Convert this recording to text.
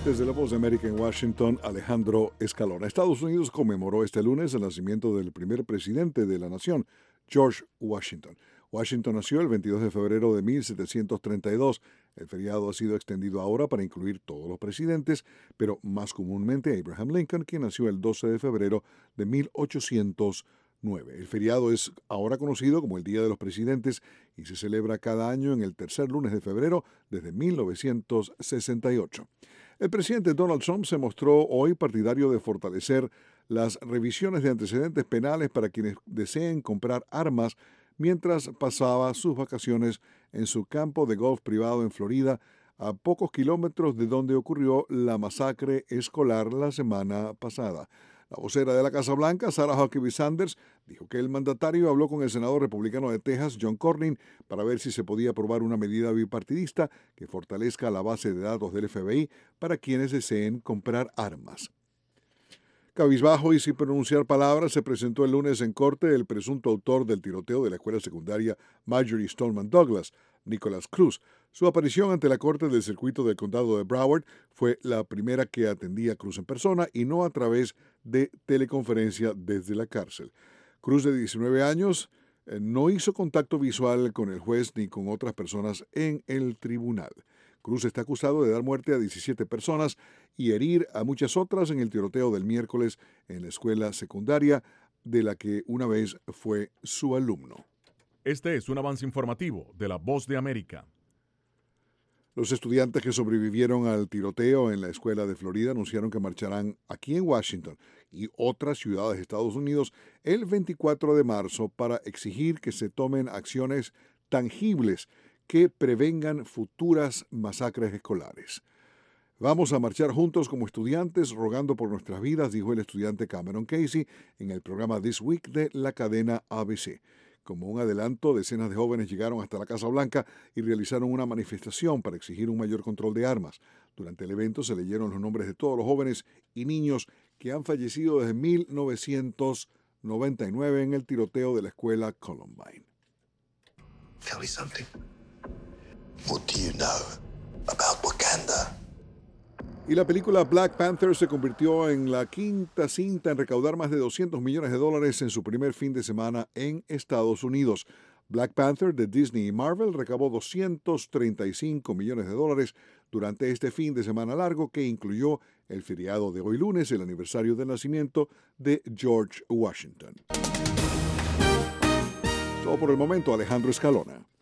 Desde la Voz de América en Washington, Alejandro Escalona. Estados Unidos conmemoró este lunes el nacimiento del primer presidente de la nación, George Washington. Washington nació el 22 de febrero de 1732. El feriado ha sido extendido ahora para incluir todos los presidentes, pero más comúnmente a Abraham Lincoln, quien nació el 12 de febrero de 1809. El feriado es ahora conocido como el Día de los Presidentes y se celebra cada año en el tercer lunes de febrero desde 1968. El presidente Donald Trump se mostró hoy partidario de fortalecer las revisiones de antecedentes penales para quienes deseen comprar armas mientras pasaba sus vacaciones en su campo de golf privado en Florida, a pocos kilómetros de donde ocurrió la masacre escolar la semana pasada. La vocera de la Casa Blanca, Sarah Huckabee Sanders, dijo que el mandatario habló con el senador republicano de Texas, John Cornyn, para ver si se podía aprobar una medida bipartidista que fortalezca la base de datos del FBI para quienes deseen comprar armas. Cabizbajo y sin pronunciar palabras, se presentó el lunes en corte el presunto autor del tiroteo de la escuela secundaria Marjory Stoneman Douglas, Nicholas Cruz. Su aparición ante la corte del circuito del condado de Broward fue la primera que atendía Cruz en persona y no a través de teleconferencia desde la cárcel. Cruz, de 19 años, no hizo contacto visual con el juez ni con otras personas en el tribunal. Cruz está acusado de dar muerte a 17 personas y herir a muchas otras en el tiroteo del miércoles en la escuela secundaria de la que una vez fue su alumno. Este es un avance informativo de La Voz de América. Los estudiantes que sobrevivieron al tiroteo en la escuela de Florida anunciaron que marcharán aquí en Washington y otras ciudades de Estados Unidos el 24 de marzo para exigir que se tomen acciones tangibles que prevengan futuras masacres escolares. Vamos a marchar juntos como estudiantes rogando por nuestras vidas, dijo el estudiante Cameron Casey en el programa This Week de la cadena ABC. Como un adelanto, decenas de jóvenes llegaron hasta la Casa Blanca y realizaron una manifestación para exigir un mayor control de armas. Durante el evento se leyeron los nombres de todos los jóvenes y niños que han fallecido desde 1999 en el tiroteo de la escuela Columbine. Tell me something. What do you know about Wakanda? Y la película Black Panther se convirtió en la quinta cinta en recaudar más de $200 millones en su primer fin de semana en Estados Unidos. Black Panther de Disney y Marvel recaudó $235 millones durante este fin de semana largo que incluyó el feriado de hoy lunes, el aniversario del nacimiento de George Washington. Todo por el momento, Alejandro Escalona.